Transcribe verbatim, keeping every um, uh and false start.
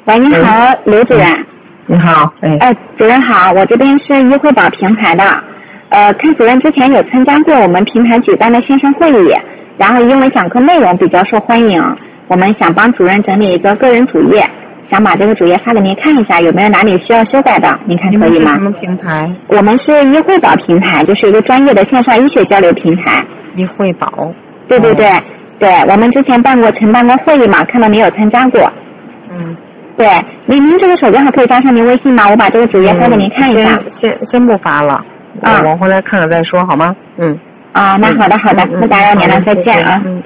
喂，你好，刘主任。 你好，哎。 呃，主任好，我这边是优惠宝平台的，呃，看主任之前有参加过我们平台举办的线上会议，然后因为讲课内容比较受欢迎，我们想帮主任整理一个个人主页，想把这个主页发给您看一下，有没有哪里需要修改的，您看可以吗？ 你们是什么平台？ 我们是优惠宝平台，就是一个专业的线上医学交流平台。 优惠宝。 对对对、哦、对，我们之前办过承办过会议嘛，看到您有参加过。 嗯。 对，您您这个手机号可以加上您微信吗？我把这个主页发给您看一下。 嗯、先先先不发了，啊，我回来看看再说好吗？嗯。 啊，那好的好的，不打扰您了，再见啊。 嗯。